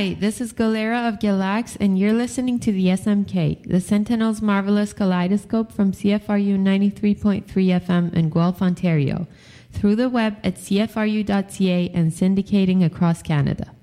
Hi, this is Galera of Galax, and you're listening to the SMK, the Sentinel's Marvelous Kaleidoscope from CFRU 93.3 FM in Guelph, Ontario, through the web at cfru.ca and syndicating across Canada.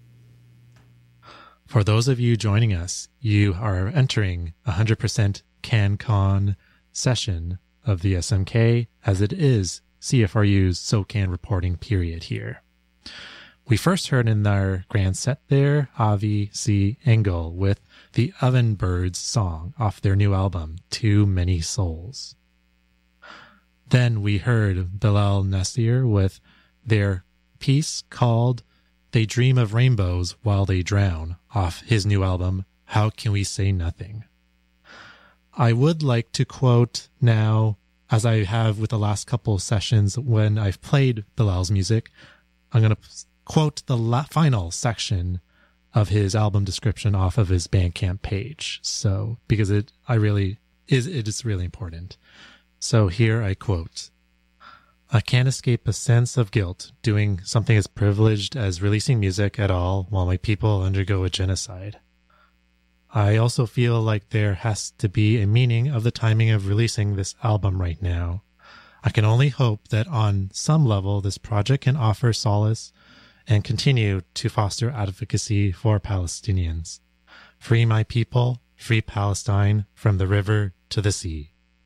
For those of you joining us, you are entering 100% CanCon session of the SMK, as it is CFRU's SOCAN reporting period here. We first heard in our grand set there, Avi C. Engel with the Ovenbirds song off their new album, Too Many Souls. Then we heard Bilal Nasir with their piece called They Dream of Rainbows While They Drown off his new album, How Can We Say Nothing? I would like to quote now, as I have with the last couple of sessions when I've played Bilal's music, I'm going to quote the final section of his album description off of his Bandcamp page. So, because it is really important. So here I quote, I can't escape a sense of guilt doing something as privileged as releasing music at all while my people undergo a genocide. I also feel like there has to be a meaning of the timing of releasing this album right now. I can only hope that on some level this project can offer solace and continue to foster advocacy for Palestinians. Free my people, free Palestine from the river to the sea.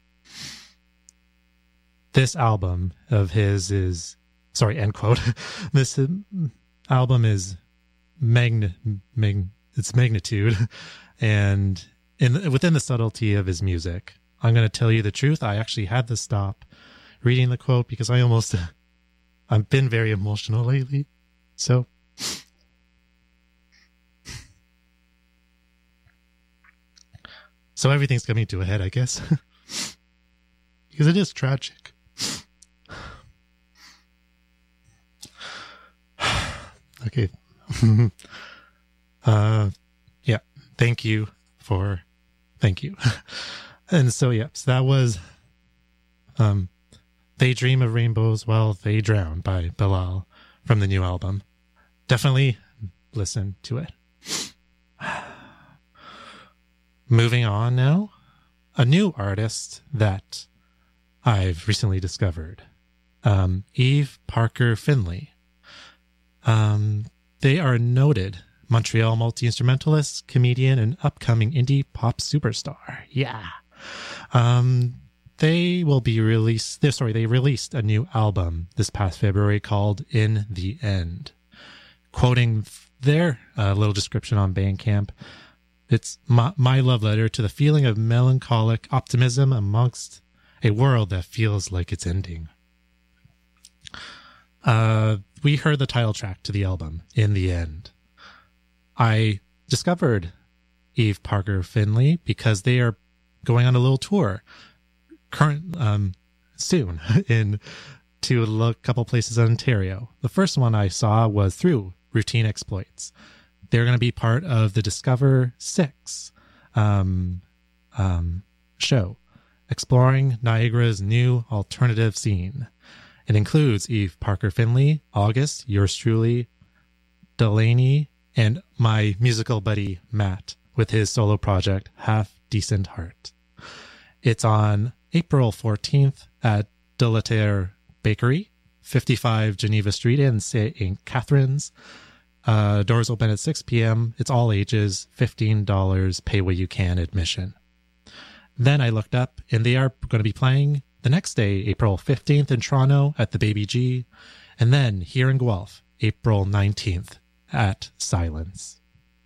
This album of his is, end quote. This album is its magnitude and within the subtlety of his music. I'm going to tell you the truth. I actually had to stop reading the quote because I've been very emotional lately. So everything's coming to a head, I guess, because it is tragic. Okay. Yeah. Thank you. And so that was They Dream of Rainbows While They Drown by Bilal from the new album. Definitely listen to it. Moving on now, a new artist that I've recently discovered, Eve Parker Finley. They are a noted Montreal multi-instrumentalist, comedian, and upcoming indie pop superstar. Yeah. They released a new album this past February called In the End. Quoting their little description on Bandcamp, it's my love letter to the feeling of melancholic optimism amongst a world that feels like it's ending. We heard the title track to the album, In the End. I discovered Eve Parker Finley because they are going on a little tour soon to a couple places in Ontario. The first one I saw was through Routine Exploits. They're going to be part of the Discover 6 show, exploring Niagara's new alternative scene. It includes Eve Parker Finley, August, yours truly, Delaney, and my musical buddy Matt with his solo project Half Decent Heart. It's on April 14th at De La Terre Bakery, 55 Geneva Street in St. Catharines. Doors open at 6 p.m. It's all ages, $15, pay what you can admission. Then I looked up, and they are going to be playing the next day, April 15th in Toronto at the Baby G, and then here in Guelph, April 19th at Silence.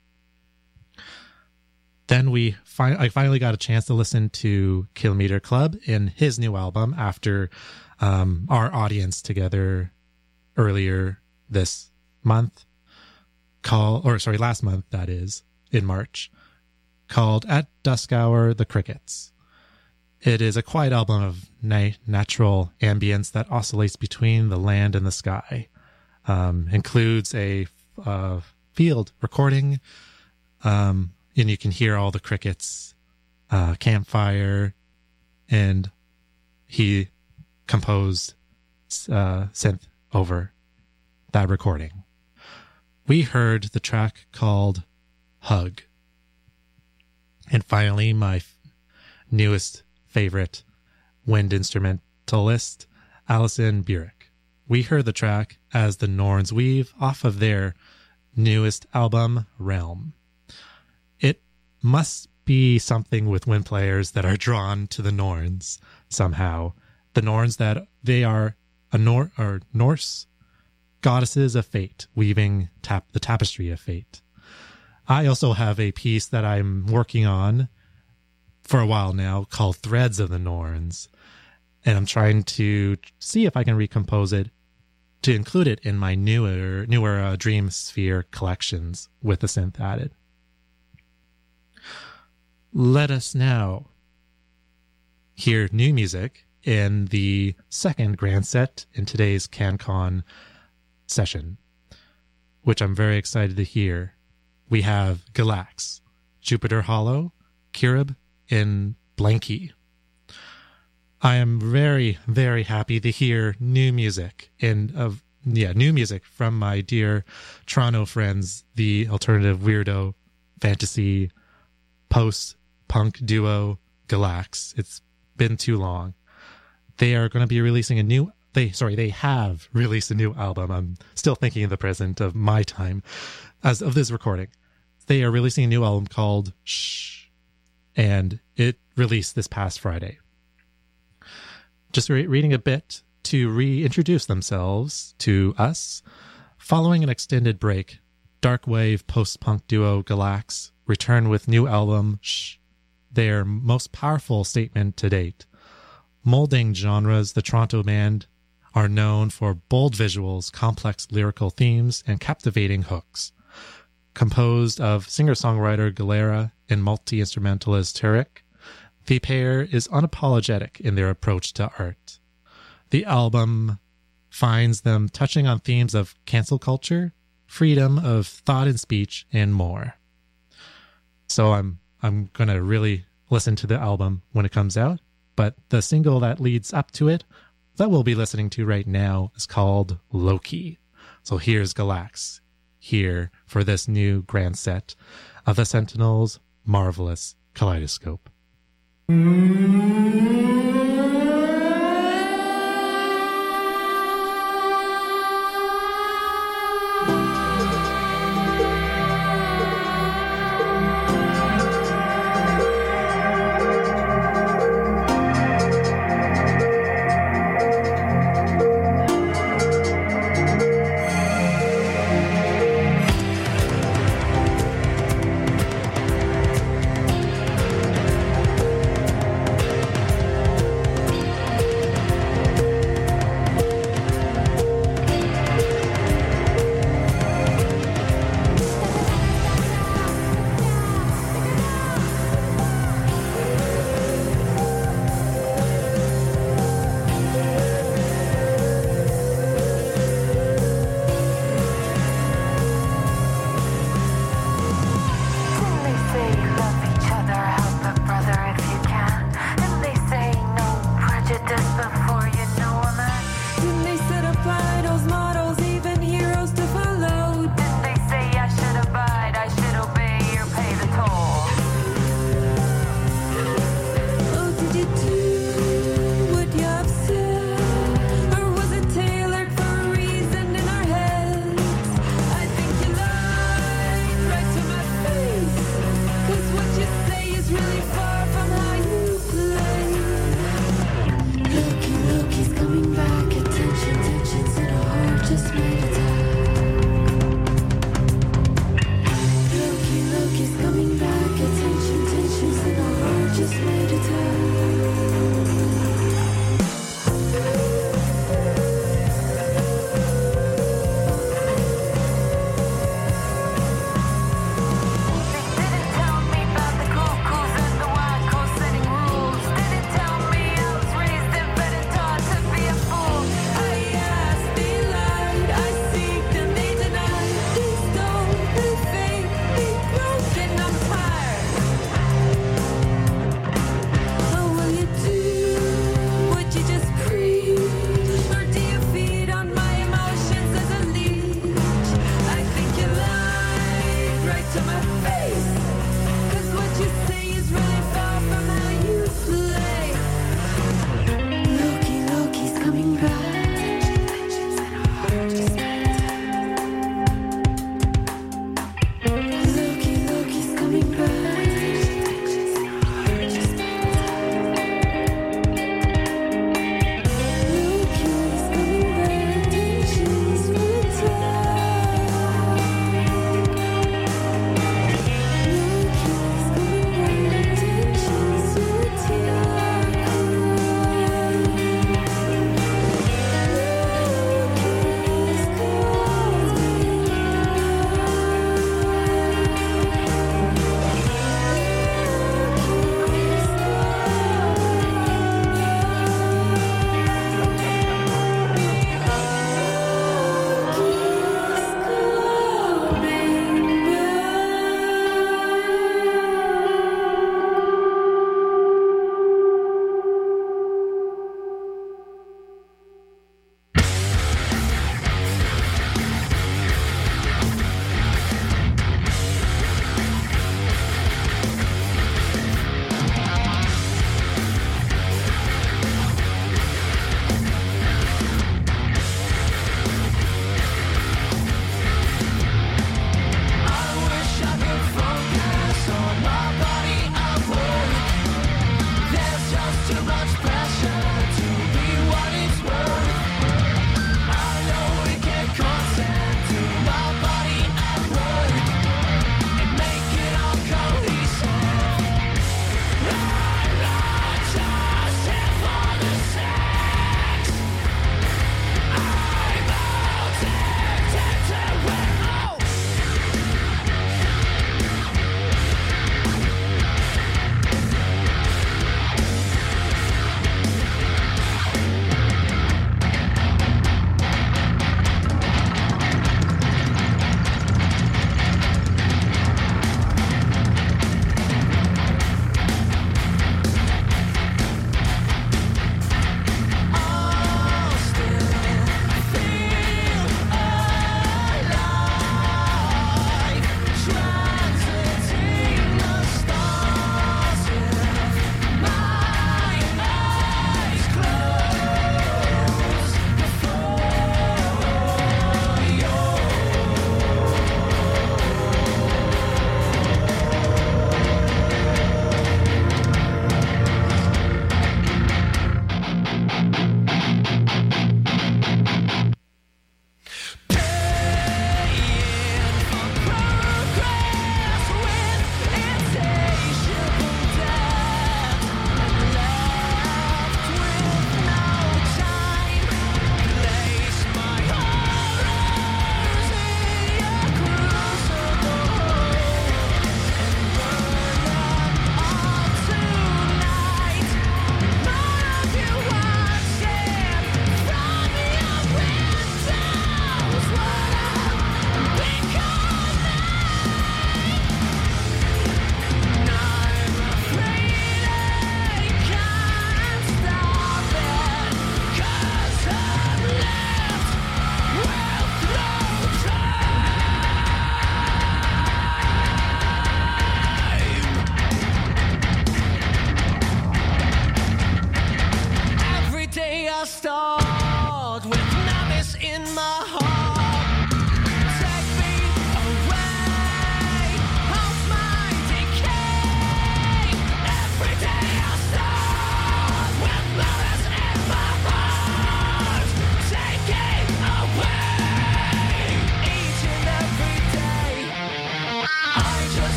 Then I finally got a chance to listen to Kilometer Club in his new album after our audience together earlier this month. Last month, that is, in March, called At Dusk Hour, The Crickets. It is a quiet album of natural ambience that oscillates between the land and the sky. Includes a field recording, and you can hear all the crickets, campfire, and he composed synth over that recording. we heard the track called Hug. And finally, my newest favorite wind instrumentalist, Alison Burek. We heard the track As the Norns Weave off of their newest album, Realm. It must be something with wind players that are drawn to the Norns somehow. The Norns, that they are Norse goddesses of fate, weaving the tapestry of fate. I also have a piece that I'm working on for a while now called Threads of the Norns, and I'm trying to see if I can recompose it to include it in my newer Dream Sphere collections with the synth added. Let us now hear new music in the second grand set in today's CanCon session, which I'm very excited to hear. We have Galax, Jupiter Hollow, Kirib, and Blanky. I am very, very happy to hear new music new music from my dear Toronto friends, the alternative weirdo fantasy post-punk duo Galax. It's been too long. They are going to be releasing they have released a new album. I'm still thinking of the present of my time as of this recording. They are releasing a new album called Shh, and it released this past Friday. Just reading a bit to reintroduce themselves to us. Following an extended break, dark wave post-punk duo Galax return with new album Shh, their most powerful statement to date. Molding genres, the Toronto band are known for bold visuals, complex lyrical themes, and captivating hooks. Composed of singer-songwriter Galera and multi-instrumentalist Turek, the pair is unapologetic in their approach to art. The album finds them touching on themes of cancel culture, freedom of thought and speech, and more. So I'm going to really listen to the album when it comes out, but the single that leads up to it that we'll be listening to right now is called Loki. So here's Galax here for this new grand set of the Sentinel's marvelous Kaleidoscope.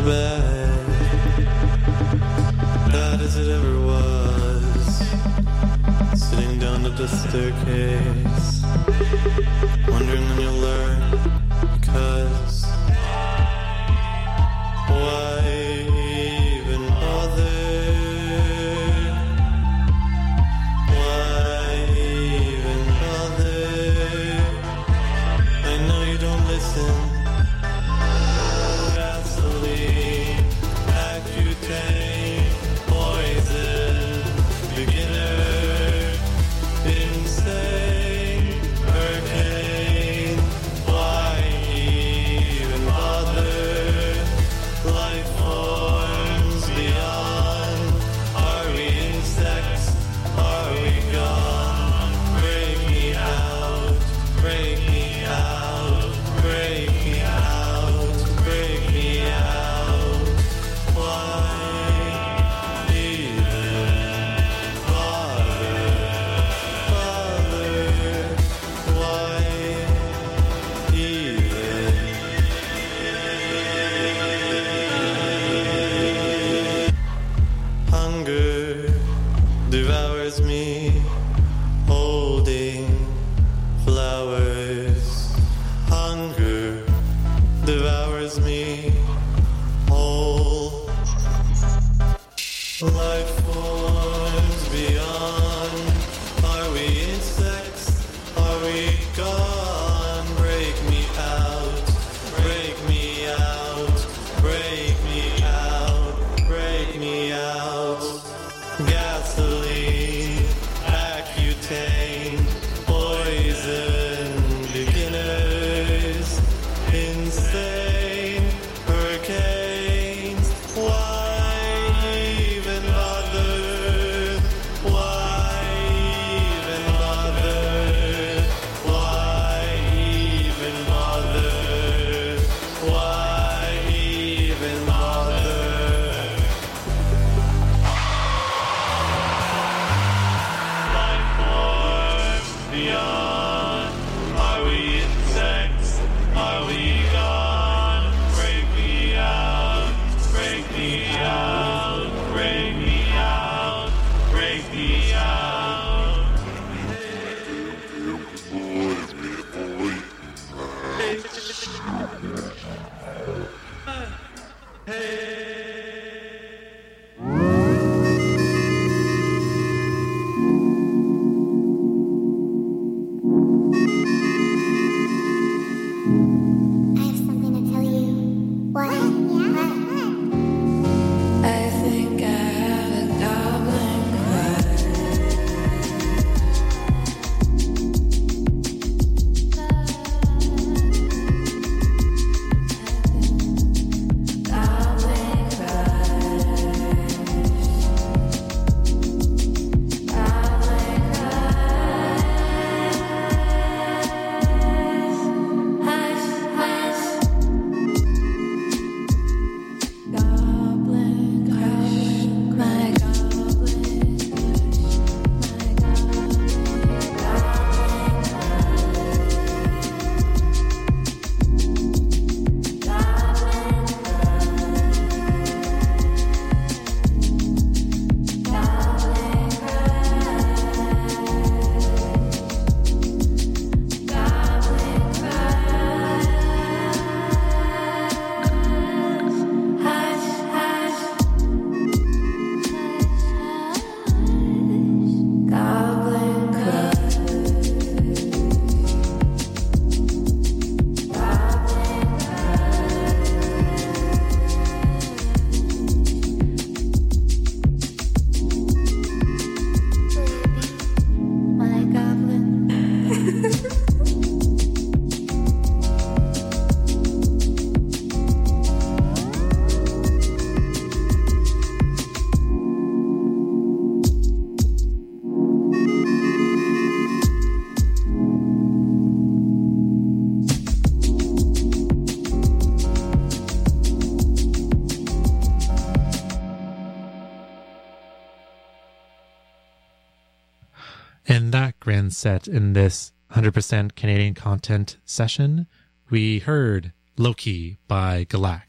bad as it ever was, sitting down at the staircase, wondering when you'll learn, because why even bother? Why even bother? I know you don't listen. Gasoline, Accutane, poison, beginner, insane, hurricane. Why even bother? Life forms beyond. Are we insects? Are we gone? Break me out, break me out, break me out, break me out. Why even bother? Why even? Hunger devours me, holding flowers. Hunger devours me whole. Life forms beyond. Are we insects? Are we gone? Break me out, break me out, break me out, break me out. Gasoline, Accutane, poison, beginners, insane, hurricanes. Why even bother? Why even bother? Why even bother? Why even bother? Life forms beyond. Are we insects? Are we gone? Break me out, break me out, break me out, break me out. I have something to tell you. What? I think I have a goblin crush. Goblin crush. Goblin crush. Hush, hush. Goblin crush, my goblin crush, my goblin my goblin. In that grand set in this 100% Canadian content session, we heard Loki by Galax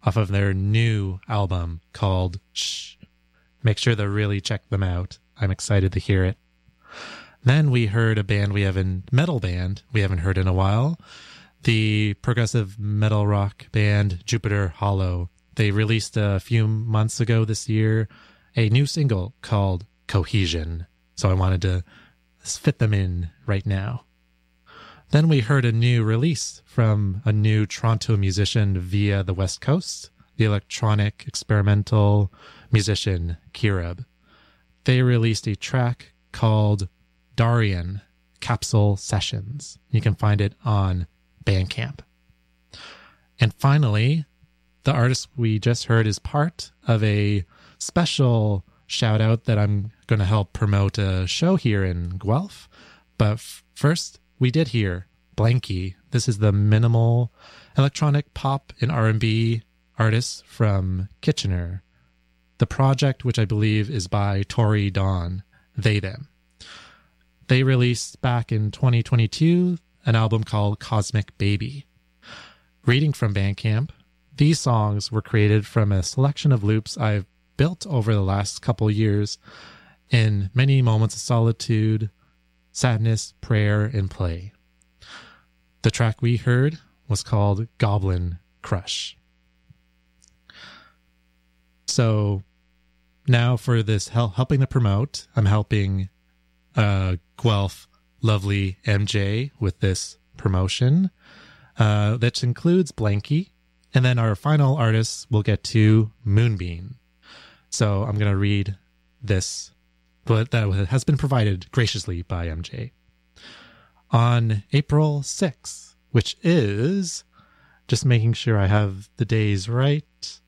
off of their new album called Shh. Make sure to really check them out. I'm excited to hear it. Then we heard a metal band we haven't heard in a while. The progressive metal rock band Jupiter Hollow. They released a few months ago this year a new single called Cohesion. So I wanted to fit them in right now. Then we heard a new release from a new Toronto musician via the West Coast, the electronic experimental musician Kirab. They released a track called Darian Capsule Sessions. You can find it on Bandcamp. And finally, the artist we just heard is part of a special shout out that I'm going to help promote a show here in Guelph. But first, we did hear Blanky. This is the minimal electronic pop and R&B artist from Kitchener. The project, which I believe is by Tori Dawn, They Them. They released back in 2022 an album called Cosmic Baby. Reading from Bandcamp, these songs were created from a selection of loops I've built over the last couple years in many moments of solitude, sadness, prayer, and play. The track we heard was called Goblin Crush. So now for this helping to promote, I'm helping Guelph lovely MJ with this promotion. That includes Blanky. And then our final artists will get to Moonbeam. So I'm going to read this, but that has been provided graciously by MJ. On April 6th, which is, just making sure I have the days right.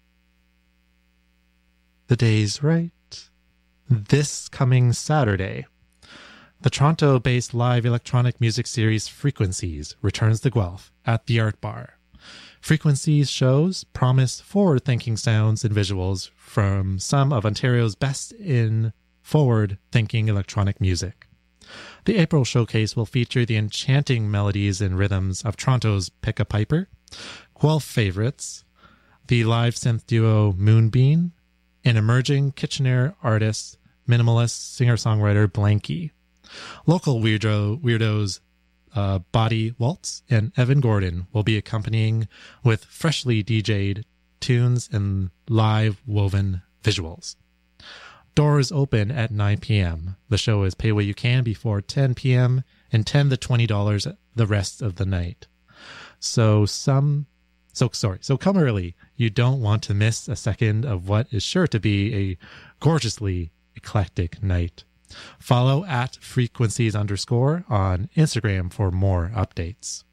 This coming Saturday, the Toronto-based live electronic music series Frequencies returns to Guelph at the Art Bar. Frequencies shows promise forward-thinking sounds and visuals from some of Ontario's best in forward-thinking electronic music. The April showcase will feature the enchanting melodies and rhythms of Toronto's Pick a Piper, Guelph favorites, the live synth duo Moonbeam, and emerging Kitchener artist, minimalist singer-songwriter Blanky. Local weirdos Body Waltz and Evan Gordon will be accompanying with freshly DJ'd tunes and live woven visuals. Doors open at 9 p.m. The show is pay what you can before 10 p.m. and $10 to $20 the rest of the night. So come early. You don't want to miss a second of what is sure to be a gorgeously eclectic night. Follow at frequencies_ on Instagram for more updates.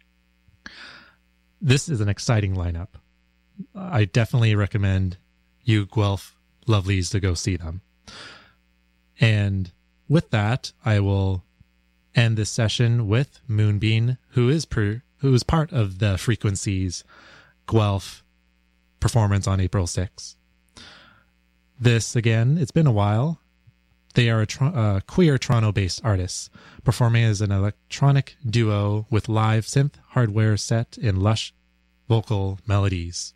This is an exciting lineup. I definitely recommend you Guelph lovelies to go see them. And with that, I will end this session with Moonbeam, who is part of the Frequencies Guelph performance on April 6th. This, again, it's been a while. They are a queer Toronto-based artists, performing as an electronic duo with live synth hardware set in lush vocal melodies.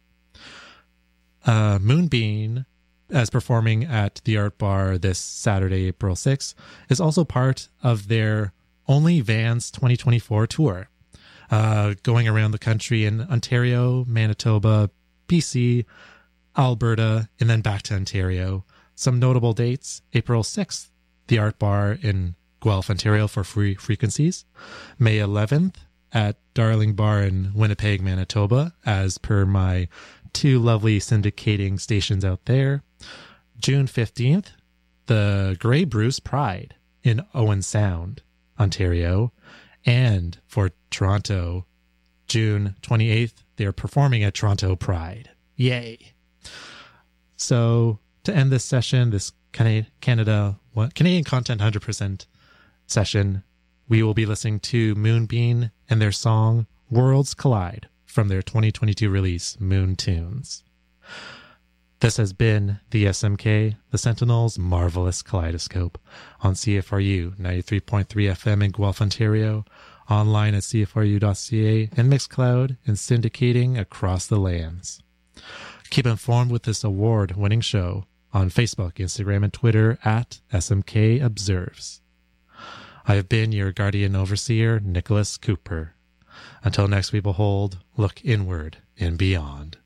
Moonbeam, as performing at the Art Bar this Saturday, April 6th, is also part of their Only Vans 2024 tour, going around the country in Ontario, Manitoba, BC, Alberta, and then back to Ontario. Some notable dates: April 6th, the Art Bar in Guelph, Ontario for Free Frequencies. May 11th at Darling Bar in Winnipeg, Manitoba, as per my two lovely syndicating stations out there. June 15th, the Grey Bruce Pride in Owen Sound, Ontario. And for Toronto, June 28th, they're performing at Toronto Pride. Yay! So, to end this session, this Canadian Content 100% session, we will be listening to Moonbeam and their song Worlds Collide from their 2022 release, Moon Tunes. This has been the SMK, the Sentinel's Marvelous Kaleidoscope, on CFRU 93.3 FM in Guelph, Ontario, online at cfru.ca, and Mixcloud, and syndicating across the lands. Keep informed with this award-winning show on Facebook, Instagram, and Twitter at SMK Observes. I have been your guardian overseer, Nicholas Cooper. Until next we behold, look inward and beyond.